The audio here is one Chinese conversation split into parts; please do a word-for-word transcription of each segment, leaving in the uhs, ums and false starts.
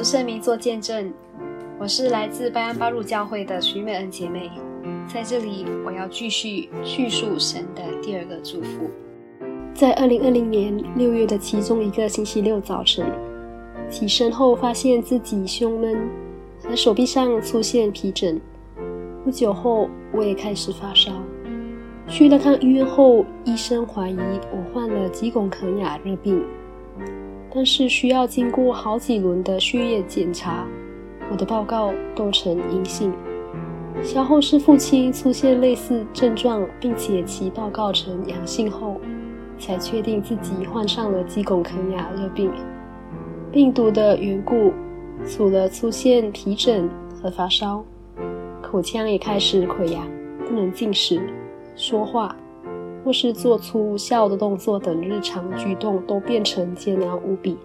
圣名做见证。我是来自拜安巴路教会的徐美恩姐妹，在这里我要继续叙述神的第二个祝福。在二零二零年六月的其中一个星期六早晨，起身后发现自己胸闷和手臂上出现皮疹，不久后我也开始发烧。去了趟医院后，医生怀疑我患了棘拱肯雅热病，但是需要经过好几轮的血液检查，我的报告都呈阴性。稍后是父亲出现类似症状，并且其报告呈阳性后，才确定自己患上了棘拱肯雅热病。病毒的缘故，除了出现皮疹和发烧，口腔也开始溃疡，不能进食、说话或是做出笑的动作等日常举动都变成艰难无比。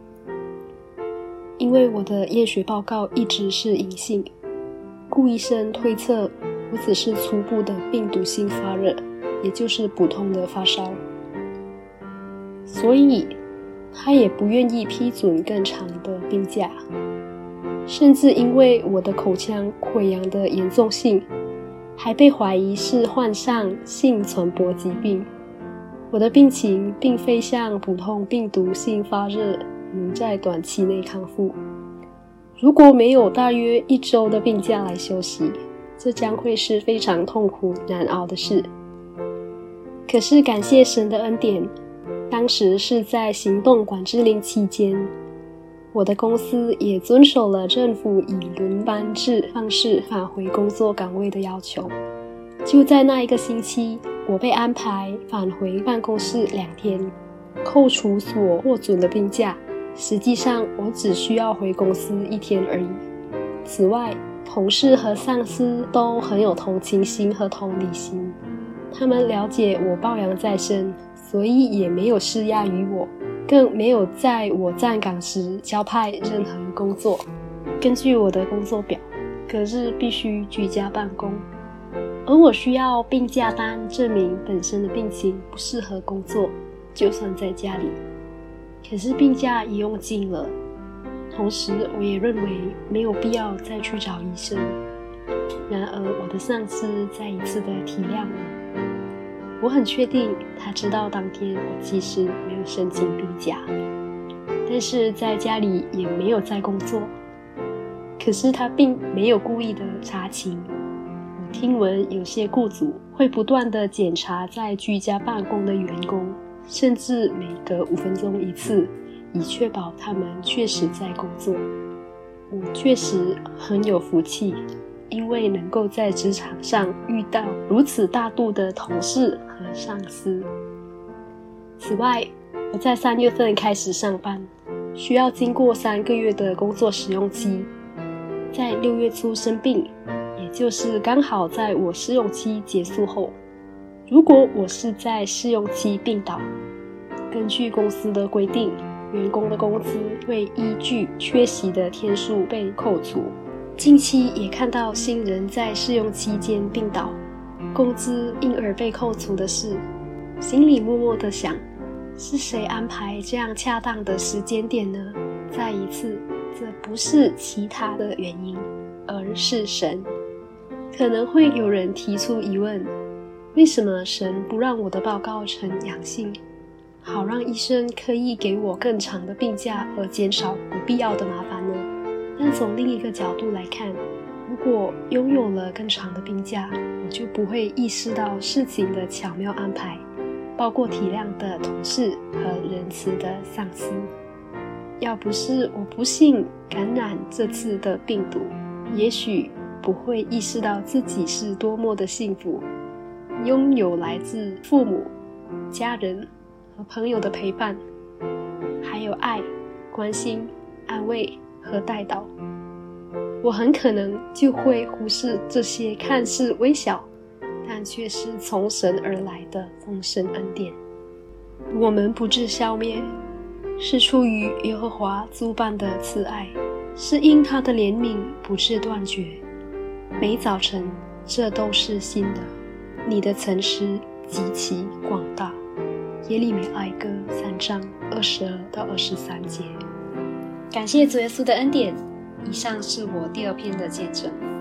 因为我的验血报告一直是阴性，顾医生推测我只是初步的病毒性发热，也就是普通的发烧，所以他也不愿意批准更长的病假。甚至因为我的口腔溃疡的严重性，还被怀疑是患上性传播疾病。我的病情并非像普通病毒性发热能在短期内康复。如果没有大约一周的病假来休息，这将会是非常痛苦难熬的事。可是感谢神的恩典，当时是在行动管制令期间，我的公司也遵守了政府以轮班制方式返回工作岗位的要求。就在那一个星期，我被安排返回办公室两天，扣除所获准的病假，实际上我只需要回公司一天而已。此外，同事和上司都很有同情心和同理心，他们了解我抱恙在身，所以也没有施压于我，更没有在我站岗时交派任何工作。根据我的工作表，隔日必须居家办公，而我需要病假单证明本身的病情不适合工作，就算在家里。可是病假也用尽了，同时我也认为没有必要再去找医生。然而我的上司再一次的体谅我，我很确定他知道当天我其实没有申请病假，但是在家里也没有在工作。可是他并没有故意的查勤。我听闻有些雇主会不断的检查在居家办公的员工，甚至每隔五分钟一次，以确保他们确实在工作。我确实很有福气，因为能够在职场上遇到如此大度的同事和上司。此外，我在三月份开始上班，需要经过三个月的工作试用期。在六月初生病，也就是刚好在我试用期结束后。如果我是在试用期病倒，根据公司的规定，员工的工资会依据缺席的天数被扣除。近期也看到新人在试用期间病倒，工资因而被扣除的事，心里默默的想，是谁安排这样恰当的时间点呢？再一次，这不是其他的原因，而是神。可能会有人提出疑问，为什么神不让我的报告呈阳性，好让医生可以给我更长的病假和减少不必要的麻烦呢？但从另一个角度来看，如果拥有了更长的病假，我就不会意识到事情的巧妙安排，包括体谅的同事和仁慈的上司。要不是我不幸感染这次的病毒，也许不会意识到自己是多么的幸福，拥有来自父母、家人和朋友的陪伴，还有爱、关心、安慰和带导。我很可能就会忽视这些看似微小，但却是从神而来的丰盛恩典。我们不致消灭，是出于耶和华诸般的慈爱，是因他的怜悯不致断绝。每早晨，这都是新的。你的诚实极其广大。耶利米哀歌三章二十二到二十三节。 感谢主耶稣的恩典。以上是我第二篇的见证。